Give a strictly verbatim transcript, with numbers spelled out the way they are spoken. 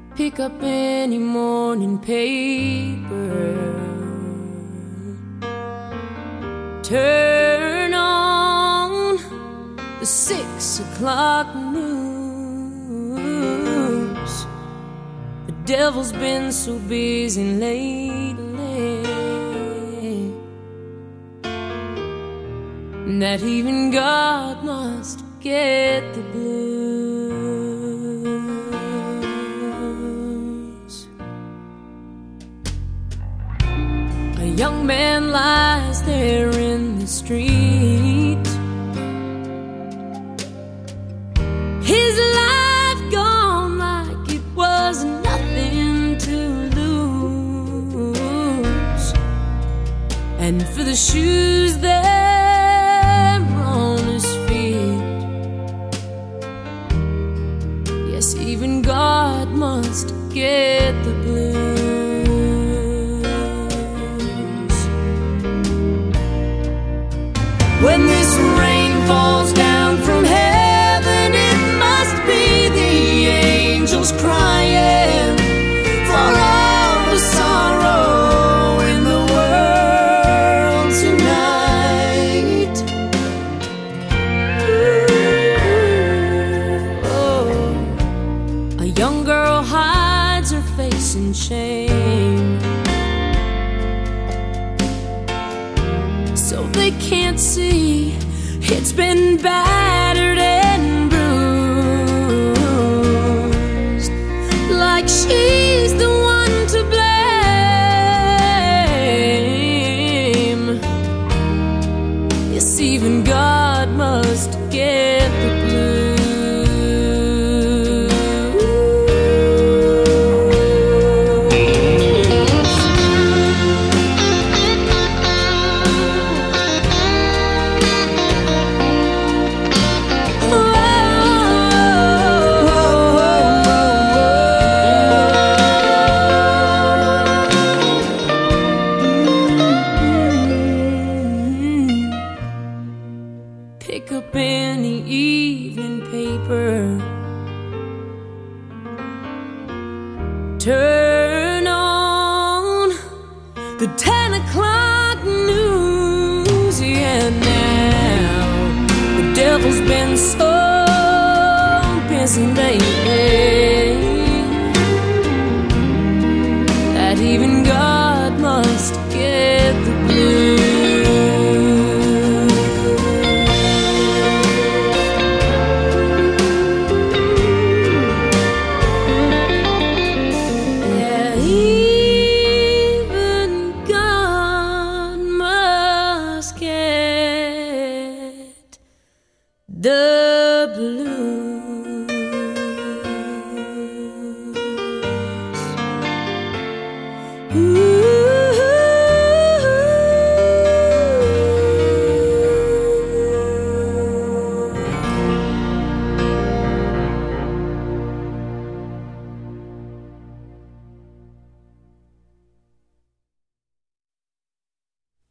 Pick up any morning paper, turn on the six o'clock news. The devil's been so busy lately that even God must get the blues. A young man lies there in the street, his life gone like it was nothing to lose. And for the shoes that on his feet, yes, even God must get the blues. When this rain falls down from heaven, it must be the angels crying for all the sorrow in the world tonight. Ooh, oh. A young girl hides her face in shame, so they can't see it's been battered and bruised, like she's the one to blame. Yes, even God must get the blues. Pick up any evening paper, turn on the ten o'clock news. Yeah, now the devil's been so busy lately that even God must get the blues. The blue.